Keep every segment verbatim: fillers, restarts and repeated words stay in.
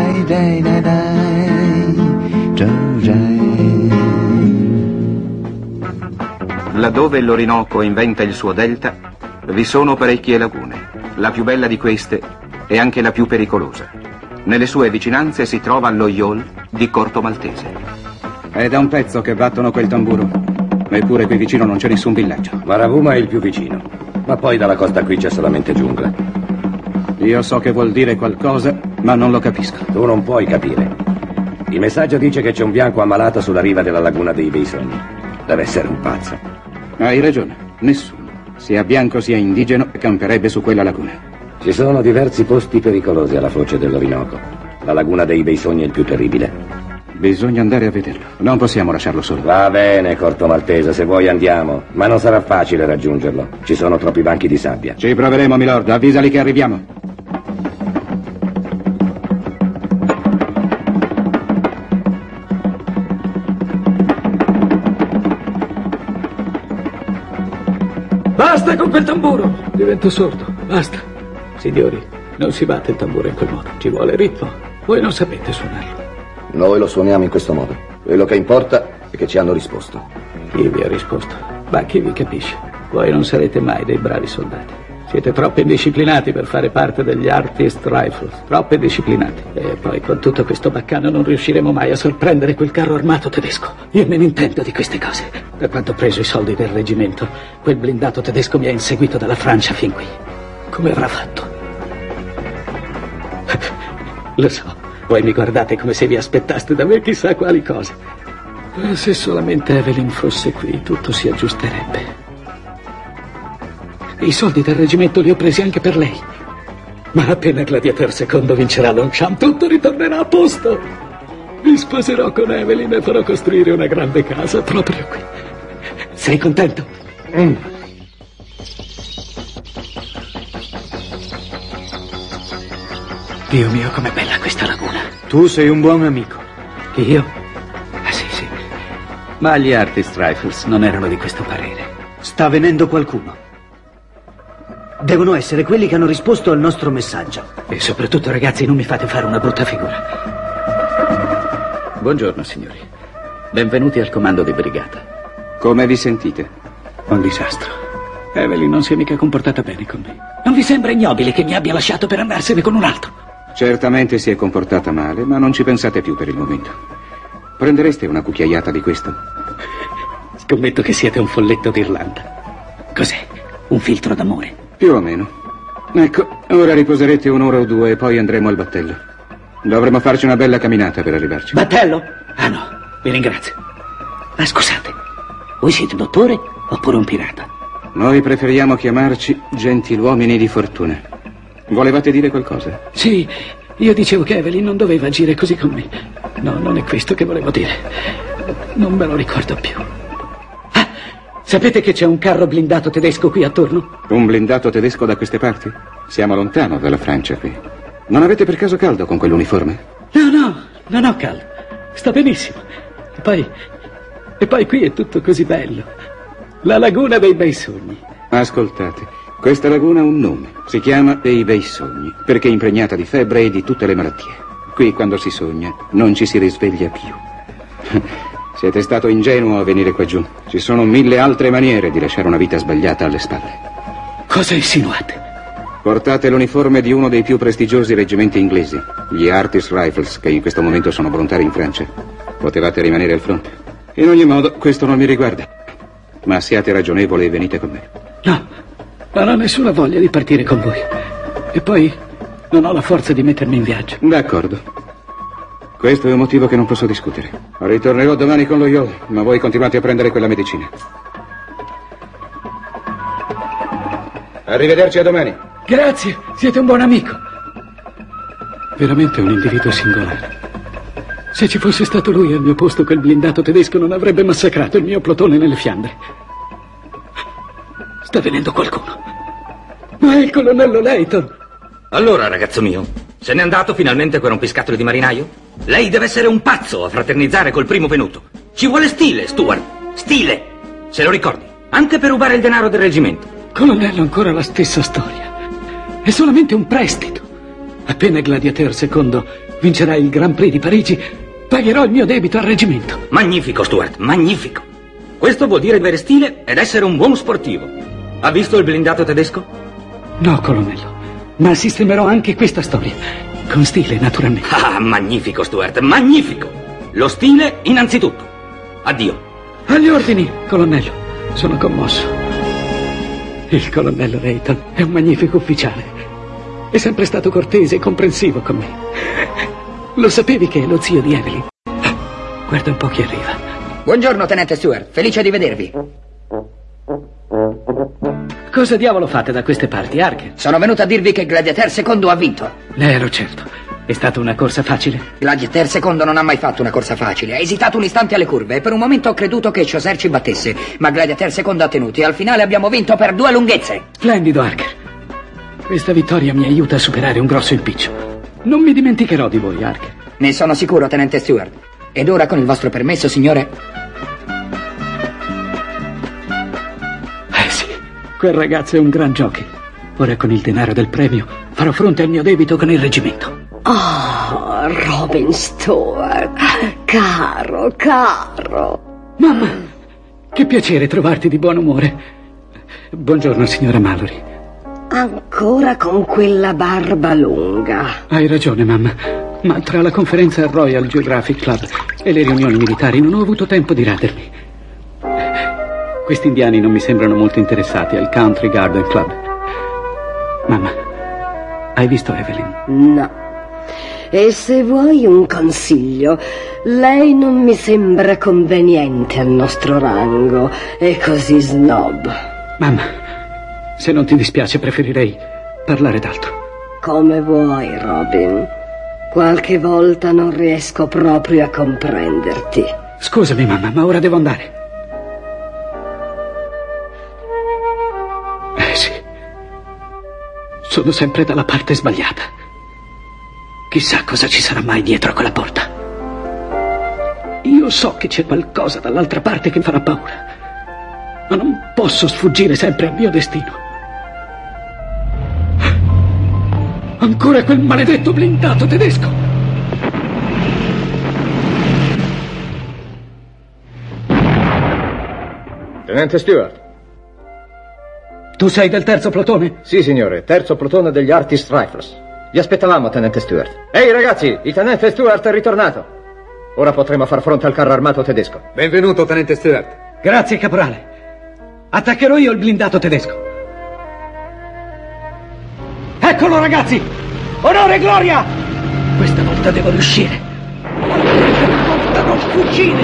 dai dai dai dai, Giorgia. Laddove l'Orinoco inventa il suo delta, vi sono parecchie lagune. La più bella di queste è anche la più pericolosa. Nelle sue vicinanze si trova lo Yol di Corto Maltese. È da un pezzo che battono quel tamburo. Eppure qui vicino non c'è nessun villaggio. Maravuma è il più vicino, ma poi dalla costa qui c'è solamente giungla. Io so che vuol dire qualcosa, ma non lo capisco. Tu non puoi capire. Il messaggio dice che c'è un bianco ammalato sulla riva della laguna dei bei sogni. Deve essere un pazzo. Hai ragione, nessuno, sia bianco sia indigeno, camperebbe su quella laguna. Ci sono diversi posti pericolosi alla foce dell'Orinoco. La laguna dei bei sogni è il più terribile. Bisogna andare a vederlo, non possiamo lasciarlo solo. Va bene, Corto Maltese, se vuoi andiamo, ma non sarà facile raggiungerlo. Ci sono troppi banchi di sabbia. Ci proveremo, milord, avvisali che arriviamo. Basta con quel tamburo! Divento sordo, basta. Signori, non si batte il tamburo in quel modo, ci vuole ritmo. Voi non sapete suonarlo. Noi lo suoniamo in questo modo. Quello che importa è che ci hanno risposto. Chi vi ha risposto? Ma chi vi capisce? Voi non sarete mai dei bravi soldati. Siete troppo indisciplinati per fare parte degli Artist Rifles. Troppo indisciplinati. E poi con tutto questo baccano non riusciremo mai a sorprendere quel carro armato tedesco. Io me ne intendo di queste cose. Da quando ho preso i soldi del reggimento, quel blindato tedesco mi ha inseguito dalla Francia fin qui. Come avrà fatto? Lo so. Voi mi guardate come se vi aspettaste da me chissà quali cose. Se solamente Evelyn fosse qui, tutto si aggiusterebbe. I soldi del reggimento li ho presi anche per lei. Ma appena Gladiator secondo vincerà Longchamp, tutto ritornerà a posto. Mi sposerò con Evelyn e farò costruire una grande casa proprio qui. Sei contento? Mm. Dio mio, com'è bella questa laguna. Tu sei un buon amico. Io? Ah, sì, sì. Ma gli Artist Rifles non erano di questo parere. Sta venendo qualcuno. Devono essere quelli che hanno risposto al nostro messaggio. E soprattutto, ragazzi, non mi fate fare una brutta figura. Buongiorno, signori. Benvenuti al comando di brigata. Come vi sentite? Un disastro. Evelyn non si è mica comportata bene con me. Non vi sembra ignobile che mi abbia lasciato per andarsene con un altro? Certamente si è comportata male, ma non ci pensate più per il momento. Prendereste una cucchiaiata di questo? Scommetto che siete un folletto d'Irlanda. Cos'è? Un filtro d'amore? Più o meno. Ecco, ora riposerete un'ora o due e poi andremo al battello. Dovremo farci una bella camminata per arrivarci. Battello? Ah no, vi ringrazio. Ma scusate, voi siete dottore oppure un pirata? Noi preferiamo chiamarci gentiluomini di fortuna. Volevate dire qualcosa? Sì, io dicevo che Evelyn non doveva agire così con me. No, non è questo che volevo dire. Non me lo ricordo più. Ah, sapete che c'è un carro blindato tedesco qui attorno? Un blindato tedesco da queste parti? Siamo lontano dalla Francia qui. Non avete per caso caldo con quell'uniforme? No, no, non ho caldo. Sta benissimo. E poi... E poi qui è tutto così bello. La laguna dei bei sogni. Ascoltate. Questa laguna ha un nome, si chiama dei bei sogni, perché è impregnata di febbre e di tutte le malattie. Qui, quando si sogna, non ci si risveglia più. Siete stato ingenuo a venire qua giù. Ci sono mille altre maniere di lasciare una vita sbagliata alle spalle. Cosa insinuate? Portate l'uniforme di uno dei più prestigiosi reggimenti inglesi, gli Artist Rifles, che in questo momento sono volontari in Francia. Potevate rimanere al fronte. In ogni modo, questo non mi riguarda. Ma siate ragionevoli e venite con me. No. Non ho nessuna voglia di partire con voi. E poi non ho la forza di mettermi in viaggio. D'accordo. Questo è un motivo che non posso discutere. Ritornerò domani con lo Yol, ma voi continuate a prendere quella medicina. Arrivederci a domani. Grazie, siete un buon amico. Veramente un individuo singolare. Se ci fosse stato lui al mio posto, quel blindato tedesco non avrebbe massacrato il mio plotone nelle Fiandre. Sta venendo qualcuno. Ma è il colonnello Layton. Allora, ragazzo mio, se n'è andato finalmente quel rompiscatole di marinaio? Lei deve essere un pazzo a fraternizzare col primo venuto. Ci vuole stile, Stuart. Stile. Se lo ricordi. Anche per rubare il denaro del reggimento. Colonnello, ancora la stessa storia. È solamente un prestito. Appena Gladiateur secondo vincerà il Grand Prix di Parigi, pagherò il mio debito al reggimento. Magnifico, Stuart, magnifico. Questo vuol dire avere stile ed essere un buon sportivo. Ha visto il blindato tedesco? No, colonnello, ma sistemerò anche questa storia. Con stile, naturalmente. Ah, magnifico, Stuart, magnifico. Lo stile innanzitutto. Addio. Agli ordini, colonnello. Sono commosso. Il colonnello Reighton è un magnifico ufficiale. È sempre stato cortese e comprensivo con me. Lo sapevi che è lo zio di Evelyn? Guarda un po' chi arriva. Buongiorno, tenente Stuart. Felice di vedervi. Cosa diavolo fate da queste parti, Harker? Sono venuto a dirvi che Gladiateur secondo ha vinto. Ne ero certo. È stata una corsa facile? Gladiateur secondo non ha mai fatto una corsa facile. Ha esitato un istante alle curve e per un momento ho creduto che Chausser ci battesse. Ma Gladiateur secondo ha tenuto e al finale abbiamo vinto per due lunghezze. Splendido, Harker. Questa vittoria mi aiuta a superare un grosso impiccio. Non mi dimenticherò di voi, Harker. Ne sono sicuro, tenente Stuart. Ed ora, con il vostro permesso, signore... Eh sì, quel ragazzo è un gran jockey. Ora con il denaro del premio farò fronte al mio debito con il reggimento. Oh, Robin Stuart, caro, caro. Mamma, che piacere trovarti di buon umore. Buongiorno, signora Mallory. Ancora con quella barba lunga. Hai ragione, mamma, ma tra la conferenza al Royal Geographic Club e le riunioni militari non ho avuto tempo di radermi. Questi indiani non mi sembrano molto interessati al Country Garden Club. Mamma, hai visto Evelyn? No. E se vuoi un consiglio, lei non mi sembra conveniente al nostro rango. È così snob. Mamma, se non ti dispiace preferirei parlare d'altro. Come vuoi, Robin. Qualche volta non riesco proprio a comprenderti. Scusami, mamma, ma ora devo andare. Eh sì. Sono sempre dalla parte sbagliata. Chissà cosa ci sarà mai dietro quella porta. Io so che c'è qualcosa dall'altra parte che mi farà paura. Ma non posso sfuggire sempre al mio destino. Ancora quel maledetto blindato tedesco! Tenente Stuart. Tu sei del terzo plotone? Sì, signore, terzo plotone degli Artist Rifles. Vi aspettavamo, tenente Stuart. Ehi, ragazzi, il tenente Stuart è ritornato. Ora potremo far fronte al carro armato tedesco. Benvenuto, tenente Stuart. Grazie, caporale. Attaccherò io il blindato tedesco. Eccolo, ragazzi! Onore e gloria! Questa volta devo riuscire. Questa volta non fuggire!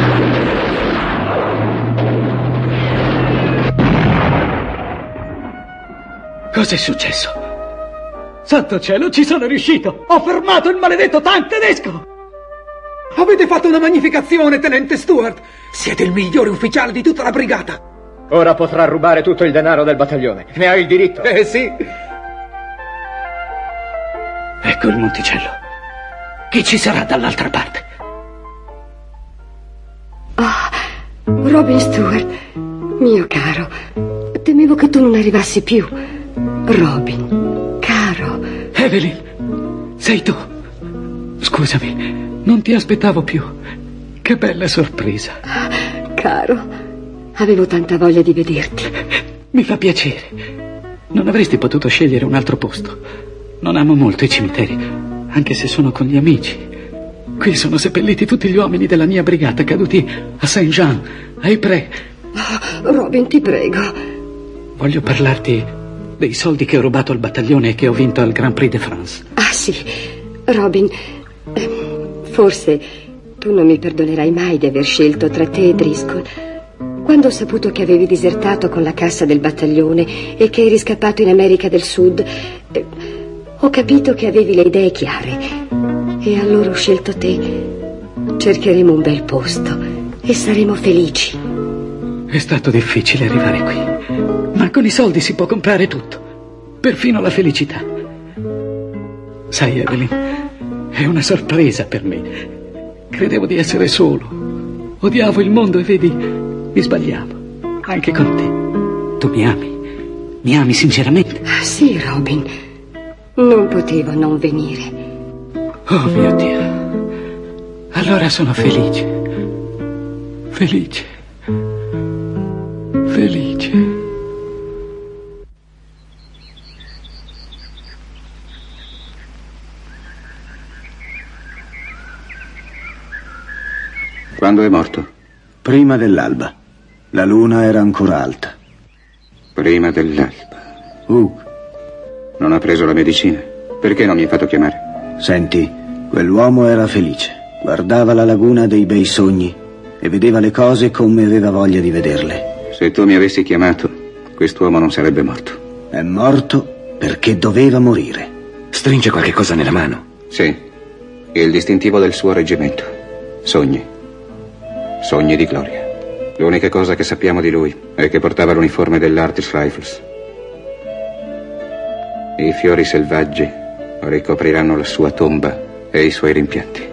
Cos'è successo? Santo cielo, ci sono riuscito! Ho fermato il maledetto tank tedesco! Avete fatto una magnificazione, tenente Stuart! Siete il migliore ufficiale di tutta la brigata! Ora potrà rubare tutto il denaro del battaglione. Ne ha il diritto. Eh sì! Ecco il Monticello. Chi ci sarà dall'altra parte? Oh, Robin Stuart, mio caro, temevo che tu non arrivassi più. Robin, caro. Evelyn, sei tu. Scusami, non ti aspettavo più. Che bella sorpresa. Caro, avevo tanta voglia di vederti. Mi fa piacere. Non avresti potuto scegliere un altro posto. Non amo molto i cimiteri, anche se sono con gli amici. Qui sono seppelliti tutti gli uomini della mia brigata caduti a Saint-Jean, a Ypres. Oh, Robin, ti prego. Voglio parlarti dei soldi che ho rubato al battaglione e che ho vinto al Grand Prix de France. Ah, sì. Robin, forse tu non mi perdonerai mai di aver scelto tra te e Driscoll. Quando ho saputo che avevi disertato con la cassa del battaglione e che eri scappato in America del Sud, eh, ho capito che avevi le idee chiare. E allora ho scelto te. Cercheremo un bel posto e saremo felici. È stato difficile arrivare qui, ma con i soldi si può comprare tutto, perfino la felicità. Sai, Evelyn, è una sorpresa per me. Credevo di essere solo. Odiavo il mondo e vedi, mi sbagliavo. Anche con te. Tu mi ami. Mi ami sinceramente? Ah, sì, Robin. Non potevo non venire. Oh mio Dio. Allora sono felice. Felice. Felice. Quando è morto? Prima dell'alba. La luna era ancora alta. Prima dell'alba. Uh. Non ha preso la medicina? Perché non mi hai fatto chiamare? Senti, quell'uomo era felice. Guardava la laguna dei bei sogni e vedeva le cose come aveva voglia di vederle. Se tu mi avessi chiamato, quest'uomo non sarebbe morto. È morto perché doveva morire. Stringe qualche cosa nella mano? Sì, il distintivo del suo reggimento. Sogni. Sogni di gloria. L'unica cosa che sappiamo di lui è che portava l'uniforme dell'Artist Rifles. I fiori selvaggi ricopriranno la sua tomba e i suoi rimpianti.